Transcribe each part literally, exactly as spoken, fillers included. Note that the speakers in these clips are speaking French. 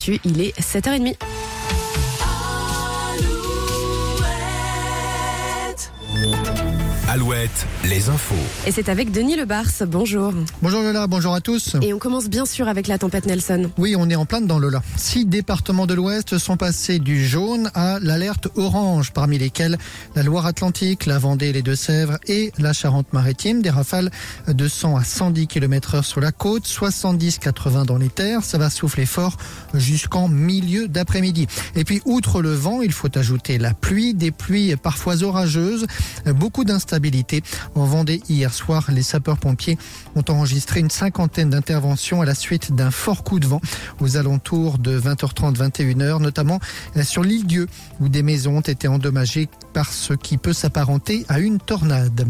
Il est sept heures trente. Alouette, les infos. Et c'est avec Denis Lebars. Bonjour. Bonjour Lola, bonjour à tous. Et on commence bien sûr avec la tempête Nelson. Oui, on est en plein dedans Lola. Six départements de l'Ouest sont passés du jaune à l'alerte orange, parmi lesquels la Loire-Atlantique, la Vendée, les Deux-Sèvres et la Charente-Maritime. Des rafales de cent à cent dix kilomètres heure sur la côte, soixante-dix à quatre-vingts dans les terres. Ça va souffler fort jusqu'en milieu d'après-midi. Et puis, outre le vent, il faut ajouter la pluie, des pluies parfois orageuses, beaucoup d'instabilité. En Vendée, hier soir, les sapeurs-pompiers ont enregistré une cinquantaine d'interventions à la suite d'un fort coup de vent aux alentours de vingt heures trente, vingt et une heures, notamment sur l'île Dieu, où des maisons ont été endommagées par ce qui peut s'apparenter à une tornade.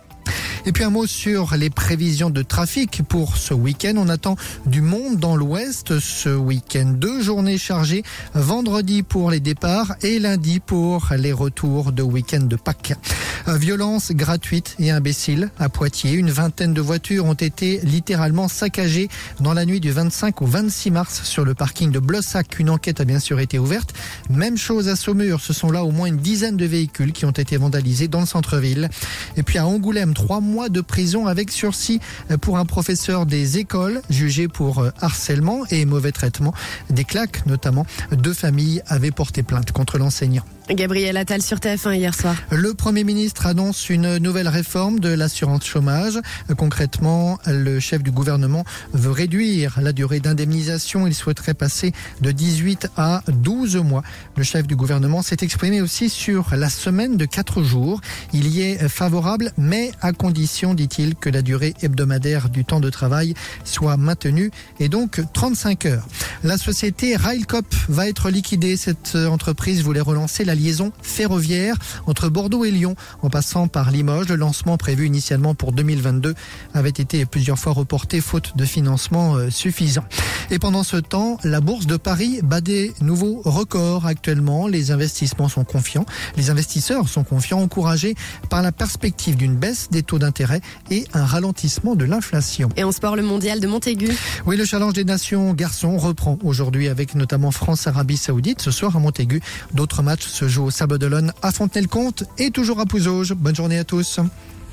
Et puis un mot sur les prévisions de trafic pour ce week-end. On attend du monde dans l'Ouest ce week-end. Deux journées chargées, vendredi pour les départs et lundi pour les retours de week-end de Pâques. Violence gratuite et imbécile à Poitiers. Une vingtaine de voitures ont été littéralement saccagées dans la nuit du vingt-cinq au vingt-six mars sur le parking de Blossac. Une enquête a bien sûr été ouverte. Même chose à Saumur. Ce sont là au moins une dizaine de véhicules qui ont été vandalisés dans le centre-ville. Et puis à Angoulême, trois mois de prison avec sursis pour un professeur des écoles jugé pour harcèlement et mauvais traitement. Des claques notamment. Deux familles avaient porté plainte contre l'enseignant. Gabriel Attal sur T F un hier soir. Le Premier ministre annonce une nouvelle réforme de l'assurance chômage. Concrètement, le chef du gouvernement veut réduire la durée d'indemnisation. Il souhaiterait passer de dix-huit à douze mois. Le chef du gouvernement s'est exprimé aussi sur la semaine de quatre jours. Il y est favorable, mais à condition, dit-il, que la durée hebdomadaire du temps de travail soit maintenue et donc trente-cinq heures. La société Railcoop va être liquidée. Cette entreprise voulait relancer la liaison ferroviaire entre Bordeaux et Lyon en passant par Limoges. Le lancement prévu initialement pour deux mille vingt-deux avait été plusieurs fois reporté faute de financement suffisant. Et pendant ce temps, la bourse de Paris bat des nouveaux records actuellement. Les investissements sont confiants. Les investisseurs sont confiants, encouragés par la perspective d'une baisse des taux d'intérêt et un ralentissement de l'inflation. Et en sport, le mondial de Montaigu. Oui, le challenge des nations garçons reprend aujourd'hui avec notamment France-Arabie Saoudite. Ce soir à Montaigu, d'autres matchs se jouent au Sables d'Olonne, à Fontenay-le-Comte et toujours à Pouzauges. Bonne journée à tous.